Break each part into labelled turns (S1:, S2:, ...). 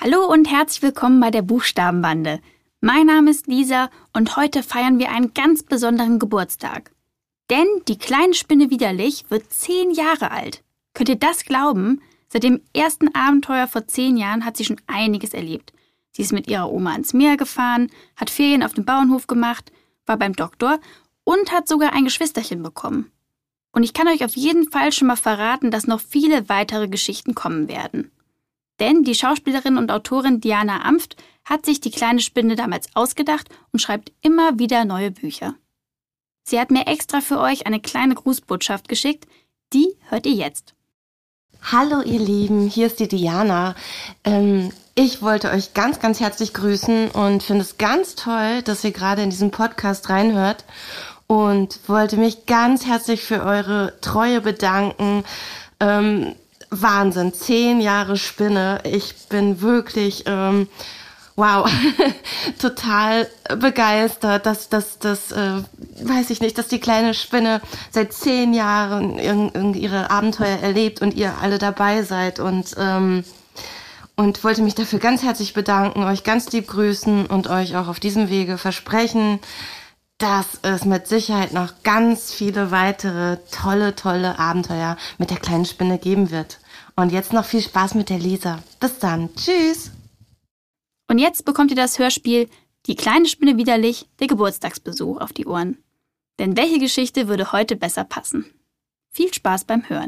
S1: Hallo und herzlich willkommen bei der Buchstabenbande. Mein Name ist Lisa und heute feiern wir einen ganz besonderen Geburtstag. Denn die kleine Spinne Widerlich wird 10 Jahre alt. Könnt ihr das glauben? Seit dem ersten Abenteuer vor 10 Jahren hat sie schon einiges erlebt. Sie ist mit ihrer Oma ans Meer gefahren, hat Ferien auf dem Bauernhof gemacht, war beim Doktor und hat sogar ein Geschwisterchen bekommen. Und ich kann euch auf jeden Fall schon mal verraten, dass noch viele weitere Geschichten kommen werden. Denn die Schauspielerin und Autorin Diana Amft hat sich die kleine Spinne damals ausgedacht und schreibt immer wieder neue Bücher. Sie hat mir extra für euch eine kleine Grußbotschaft geschickt, die hört ihr jetzt.
S2: Hallo ihr Lieben, hier ist die Diana. Ich wollte euch ganz, ganz herzlich grüßen und finde es ganz toll, dass ihr gerade in diesen Podcast reinhört und wollte mich ganz herzlich für eure Treue bedanken. Wahnsinn, 10 Jahre Spinne. Ich bin wirklich, wow, total begeistert, dass weiß ich nicht, dass die kleine Spinne seit 10 Jahren ihre Abenteuer erlebt und ihr alle dabei seid und wollte mich dafür ganz herzlich bedanken, euch ganz lieb grüßen und euch auch auf diesem Wege versprechen, dass es mit Sicherheit noch ganz viele weitere tolle Abenteuer mit der kleinen Spinne geben wird. Und jetzt noch viel Spaß mit der Lisa. Bis dann. Tschüss.
S1: Und jetzt bekommt ihr das Hörspiel Die kleine Spinne Widerlich, der Geburtstagsbesuch auf die Ohren. Denn welche Geschichte würde heute besser passen? Viel Spaß beim Hören.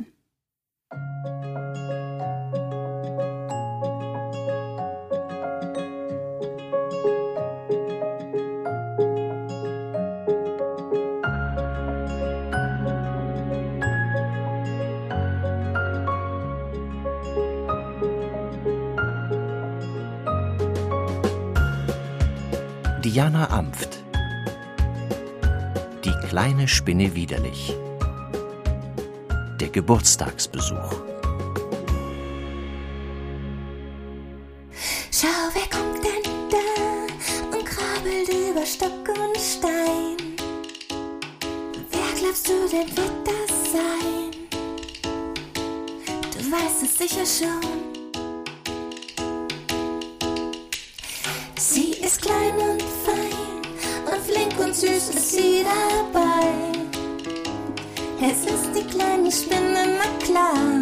S3: Diana Amft. Die kleine Spinne Widerlich. Der Geburtstagsbesuch.
S4: Schau, wer kommt denn da und krabbelt über Stock und Stein? Wer glaubst du denn wird das sein? Du weißt es sicher schon. Sie ist klein und fein und flink und süß ist sie dabei. Es ist die kleine Spinne, na klar.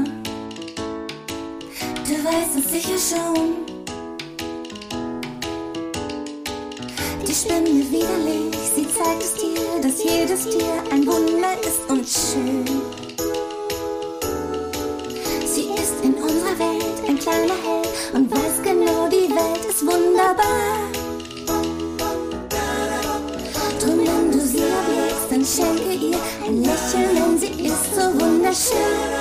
S4: Du weißt es sicher schon. Die Spinne Widerlich, sie zeigt es dir, dass jedes Tier ein Wunder ist und schön. Sie ist in unserer Welt ein kleiner Held und weiß genau, die Welt ist wunderbar. Drum, wenn du sie erblickst, dann schenke ihr ein Lächeln, denn sie ist so wunderschön,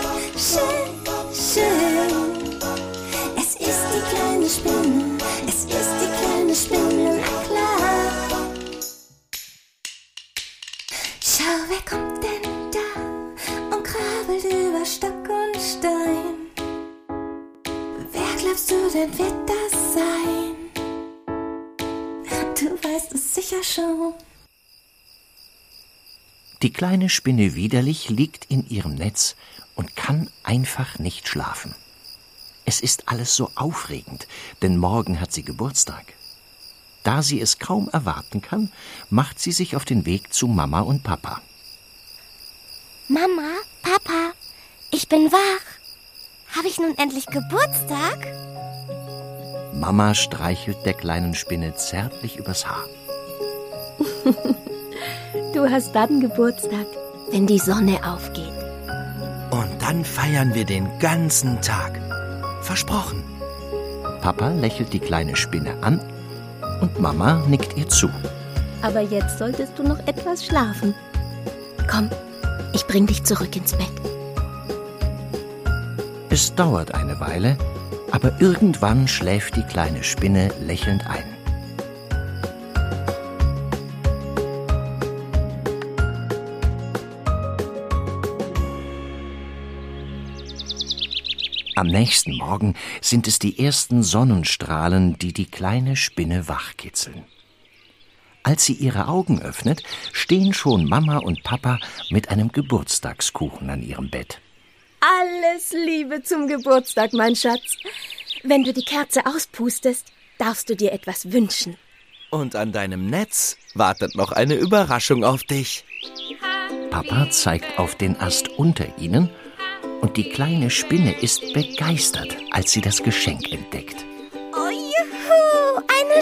S4: schön. Es ist die kleine Spinne, es ist die kleine Spinne, na klar. Schau, wer kommt denn da und krabbelt über Stock und Stein? Wer glaubst du denn wird das sein? Du weißt es sicher schon.
S3: Die kleine Spinne Widerlich liegt in ihrem Netz und kann einfach nicht schlafen. Es ist alles so aufregend, denn morgen hat sie Geburtstag. Da sie es kaum erwarten kann, macht sie sich auf den Weg zu Mama und Papa.
S5: Mama, Papa, ich bin wach. Habe ich nun endlich Geburtstag?
S3: Mama streichelt der kleinen Spinne zärtlich übers Haar.
S5: Du hast dann Geburtstag, wenn die Sonne aufgeht.
S6: Und dann feiern wir den ganzen Tag. Versprochen.
S3: Papa lächelt die kleine Spinne an und Mama nickt ihr zu.
S5: Aber jetzt solltest du noch etwas schlafen. Komm, ich bring dich zurück ins Bett.
S3: Es dauert eine Weile, aber irgendwann schläft die kleine Spinne lächelnd ein. Am nächsten Morgen sind es die ersten Sonnenstrahlen, die die kleine Spinne wachkitzeln. Als sie ihre Augen öffnet, stehen schon Mama und Papa mit einem Geburtstagskuchen an ihrem Bett.
S5: Alles Liebe zum Geburtstag, mein Schatz. Wenn du die Kerze auspustest, darfst du dir etwas wünschen.
S6: Und an deinem Netz wartet noch eine Überraschung auf dich.
S3: Papa zeigt auf den Ast unter ihnen und die kleine Spinne ist begeistert, als sie das Geschenk entdeckt.
S5: Oh juhu, eine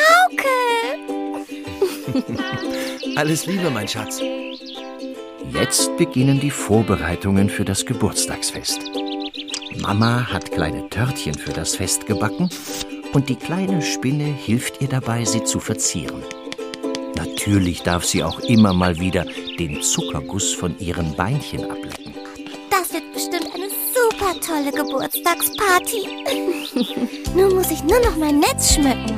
S5: Schaukel!
S6: Alles Liebe, mein Schatz.
S3: Jetzt beginnen die Vorbereitungen für das Geburtstagsfest. Mama hat kleine Törtchen für das Fest gebacken und die kleine Spinne hilft ihr dabei, sie zu verzieren. Natürlich darf sie auch immer mal wieder den Zuckerguss von ihren Beinchen ablecken.
S4: Das wird bestimmt eine super tolle Geburtstagsparty. Nun muss ich nur noch mein Netz schmücken.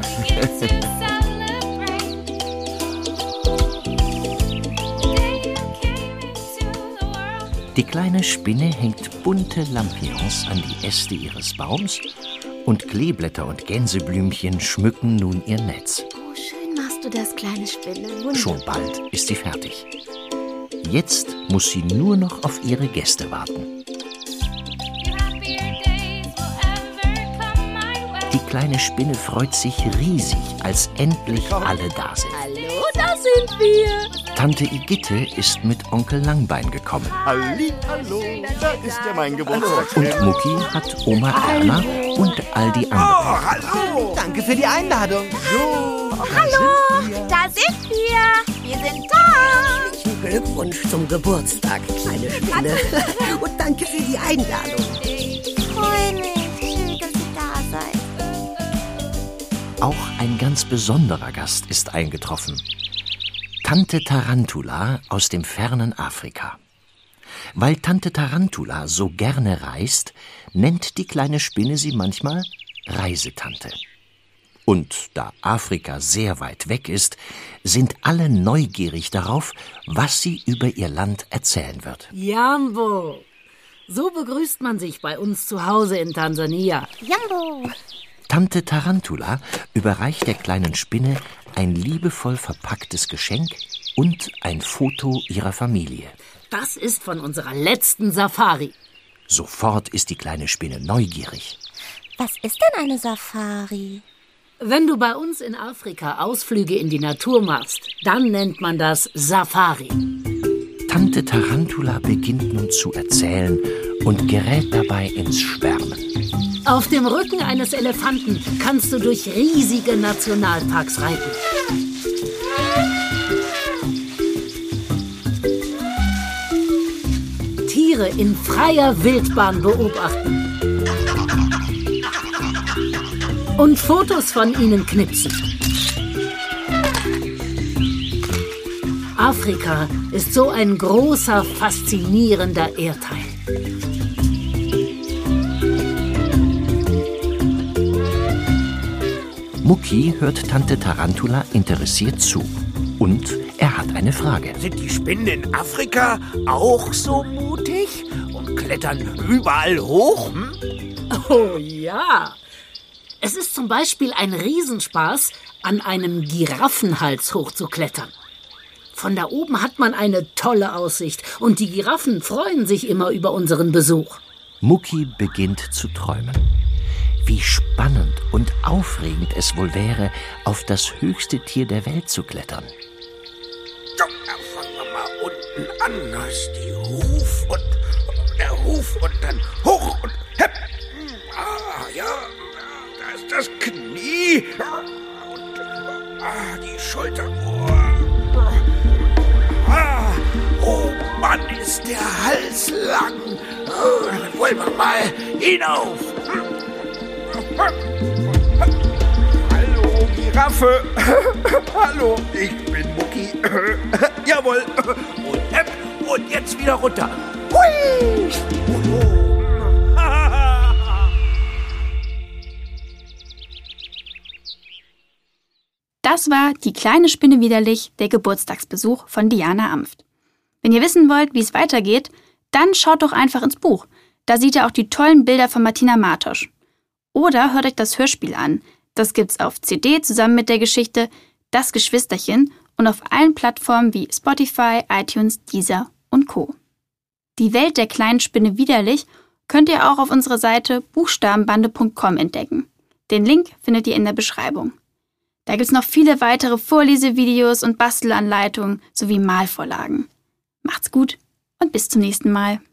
S3: Die kleine Spinne hängt bunte Lampions an die Äste ihres Baums und Kleeblätter und Gänseblümchen schmücken nun ihr Netz.
S5: Oh, schön machst du das, kleine Spinne. Wunderbar.
S3: Schon bald ist sie fertig. Jetzt muss sie nur noch auf ihre Gäste warten. Die kleine Spinne freut sich riesig, als endlich alle da sind.
S5: Hallo, da sind wir.
S3: Tante Igitte ist mit Onkel Langbein gekommen.
S7: Hallo, da ist ja mein Geburtstagskind.
S3: Und Mucki hat Oma Erna und all die anderen.
S7: Hallo!
S6: Danke für die Einladung.
S4: Hallo, da sind wir. Wir sind da.
S8: Glückwunsch zum Geburtstag, kleine Spinne. Und danke für die Einladung.
S4: Ich freue mich. Schön, dass ihr da seid.
S3: Auch ein ganz besonderer Gast ist eingetroffen. Tante Tarantula aus dem fernen Afrika. Weil Tante Tarantula so gerne reist, nennt die kleine Spinne sie manchmal Reisetante. Und da Afrika sehr weit weg ist, sind alle neugierig darauf, was sie über ihr Land erzählen wird.
S9: Jambo, so begrüßt man sich bei uns zu Hause in Tansania.
S4: Jambo.
S3: Tante Tarantula überreicht der kleinen Spinne ein liebevoll verpacktes Geschenk und ein Foto ihrer Familie.
S9: Das ist von unserer letzten Safari.
S3: Sofort ist die kleine Spinne neugierig.
S4: Was ist denn eine Safari?
S9: Wenn du bei uns in Afrika Ausflüge in die Natur machst, dann nennt man das Safari.
S3: Tante Tarantula beginnt nun zu erzählen und gerät dabei ins Schwärmen.
S9: Auf dem Rücken eines Elefanten kannst du durch riesige Nationalparks reiten. Tiere in freier Wildbahn beobachten. Und Fotos von ihnen knipsen. Afrika ist so ein großer, faszinierender Erdteil.
S3: Mucki hört Tante Tarantula interessiert zu. Und er hat eine Frage.
S6: Sind die Spinnen in Afrika auch so mutig und klettern überall hoch?
S9: Oh ja. Es ist zum Beispiel ein Riesenspaß, an einem Giraffenhals hochzuklettern. Von da oben hat man eine tolle Aussicht und die Giraffen freuen sich immer über unseren Besuch.
S3: Mucki beginnt zu träumen. Wie spannend und aufregend es wohl wäre, auf das höchste Tier der Welt zu klettern.
S6: So, fangen wir mal unten an. Da ist die Huf und der Huf und dann hoch und hepp. Ah, ja, da ist das Knie und die Schulter. Oh Mann, ist der Hals lang. Dann wollen wir mal hinauf. Hallo, Giraffe. Hallo, ich bin Mucki. Jawohl. Und jetzt wieder runter. Hui.
S1: Das war Die kleine Spinne widerlich, der Geburtstagsbesuch von Diana Amft. Wenn ihr wissen wollt, wie es weitergeht, dann schaut doch einfach ins Buch. Da seht ihr auch die tollen Bilder von Martina Martosch. Oder hört euch das Hörspiel an. Das gibt's auf CD zusammen mit der Geschichte Das Geschwisterchen und auf allen Plattformen wie Spotify, iTunes, Deezer und Co. Die Welt der kleinen Spinne widerlich könnt ihr auch auf unserer Seite buchstabenbande.com entdecken. Den Link findet ihr in der Beschreibung. Da gibt's noch viele weitere Vorlesevideos und Bastelanleitungen sowie Malvorlagen. Macht's gut und bis zum nächsten Mal.